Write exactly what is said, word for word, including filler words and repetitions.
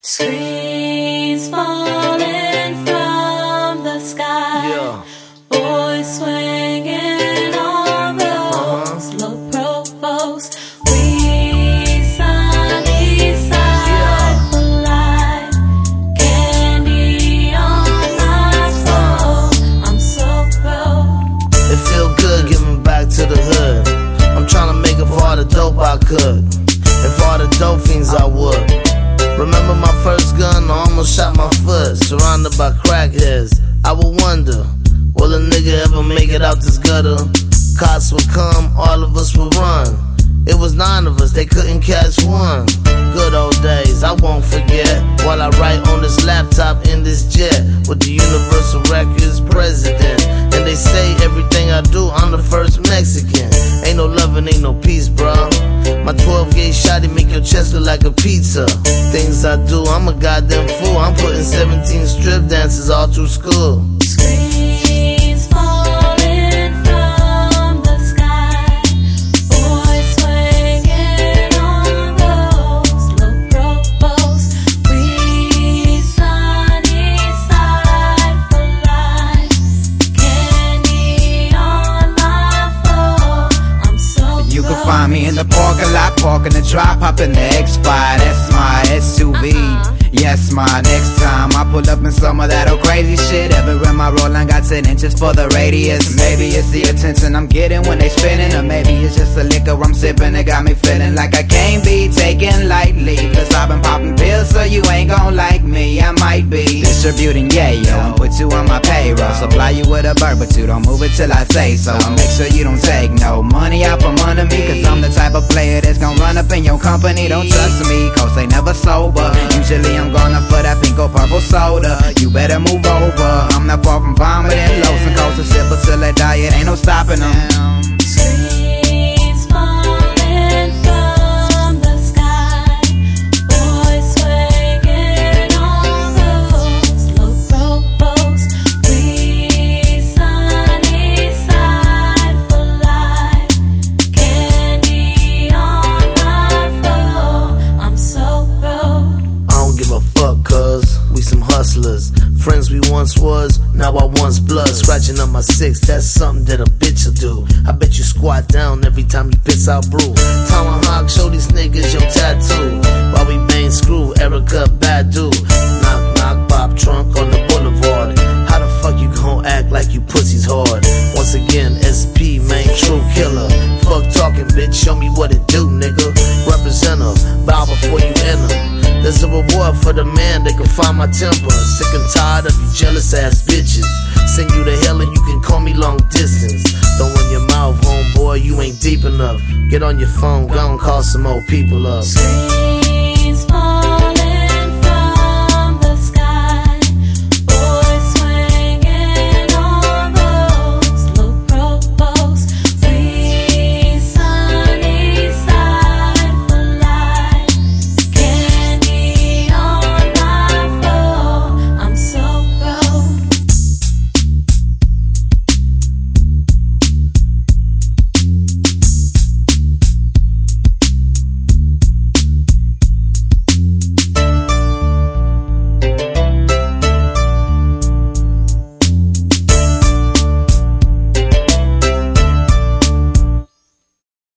Screens falling from the sky. Yeah. Boys swinging on those Uh-huh. low provost. We sunny side for life. Candy on my phone. I'm so broke. It feel good giving back to the hood. I'm trying to make it for all the dope I could, and for all the dope fiends I would. Remember my first gun, I almost shot my foot. Surrounded by crackheads, I would wonder, will a nigga ever make it out this gutter? Cops would come, all of us would run. It was nine of us, they couldn't catch one. Good old days, I won't forget. While I write on this laptop in this jet with the Universal Records president. And they say everything I do, I'm the first Mexican. Ain't no loving, ain't no peace, bro. My twelve gauge shotty make your chest look like a pizza. Things I do, I'm a goddamn fool. I'm putting seventeen strip dances all through school. Screens falling from the sky. Boys swinging on those low provost. We sunny side for life. Candy on my phone. I'm so You can find me in the parking lot, parking the drop, hop in the X five. That's my S U V. Yes, my next time I pull up in some of that old crazy shit. Ever in my roll, I got ten inches for the radius. Maybe it's the attention I'm getting when they spinning, or maybe it's just the liquor I'm sipping that got me feeling like I can't be taken lightly. Cause I've been popping pills, so you ain't gon' like me. I might be distributing yayo and put you on my payroll. Supply you with a bird, but you don't move it till I say so. And make sure you don't take no money out from under me, cause I'm the type of player that's gon' run up in your company. Don't trust me, cause they never sober. Usually I'm going up for that pink or purple soda. You better move over, I'm not far from vomiting. Lows and coast to sip until I die, it ain't no stopping them. Screens falling from the sky. Boys swinging on those low provost. We sunny side for life. Candy on my phone. I'm so broke. I don't give a fuck, cuz we some hustlers. Friends we once was, now I once blood. Scratching up my six, that's something that a bitch will do. I bet you squat down every time you piss out brew. Tomahawk, show these niggas your tattoo. While we bang screw, Erica Badu. Knock, knock, pop trunk on the boulevard. How the fuck you gon' act like you pussies hard? Once again, S P, main true killer. Fuck talking, bitch, show me what it do, nigga. Representative, bow before you enter. There's a reward for the man that can find my temper. Sick and tired of you jealous ass bitches. Send you to hell and you can call me long distance. Don't run your mouth, homeboy, you ain't deep enough. Get on your phone, go and call some old people up.